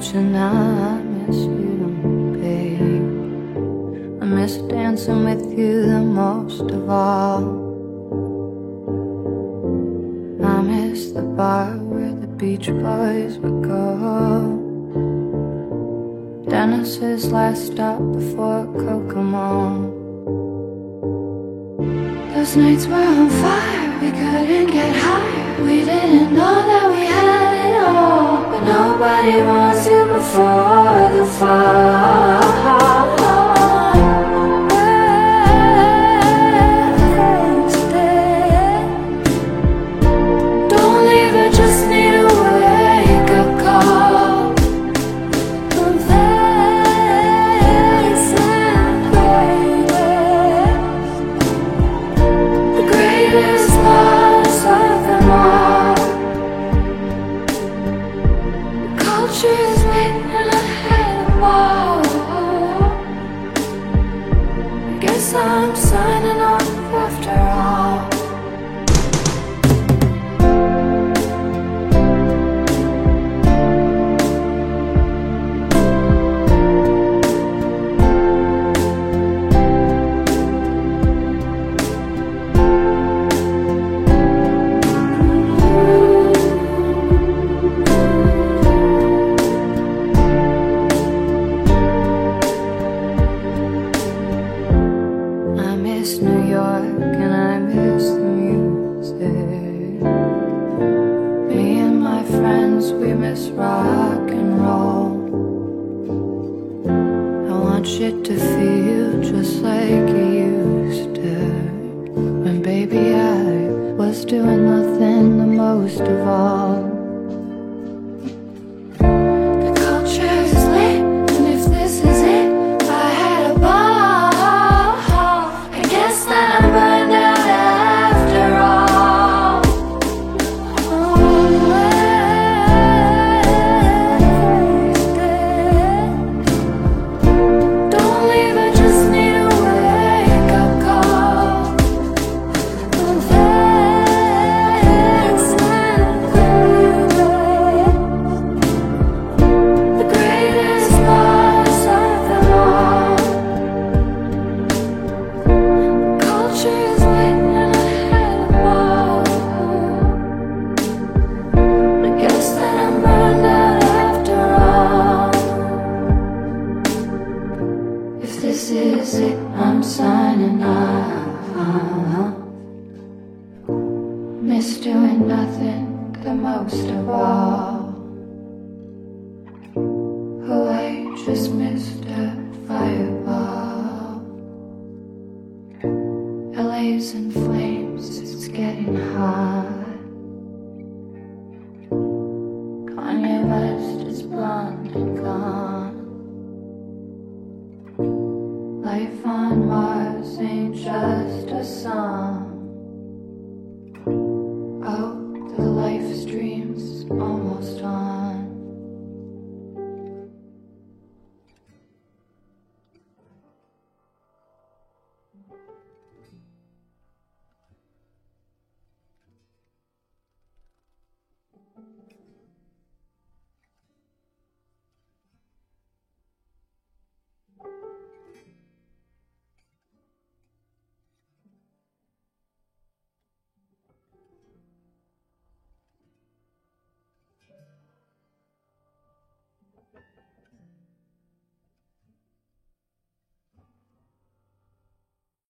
and I miss you, babe. I miss dancing with you the most of all. I miss the bar where the Beach Boys would go, Dennis's last stop before Kokomo. Those nights were on fire, we couldn't get higher. We didn't know that we had it all, but nobody wants you before the fall. Don't leave, I just need a wake-up call. I'm facing the greatest loss of them all. The culture is waiting and I had a ball. I guess I'm signing off after all. I miss New York and I miss the music. Me and my friends, we miss rock and roll. I want you to feel just like you used to, when baby I was doing nothing the most of all. The culture is lit, and if this is it, I had a ball. I guess that I'm burned out after all. Don't leave, I just need a wake-up call. I'm the greatest loss of them all. Culture is waiting and I had a ball. I guess that I'm burned out after all. If this is it, I'm signing off. Miss doing nothing the most of all. Oh, I just missed a fireball. LA's in flames, it's getting hot. Kanye West is blonde and gone. Life on Mars ain't just a song. Oh, the life stream's almost on.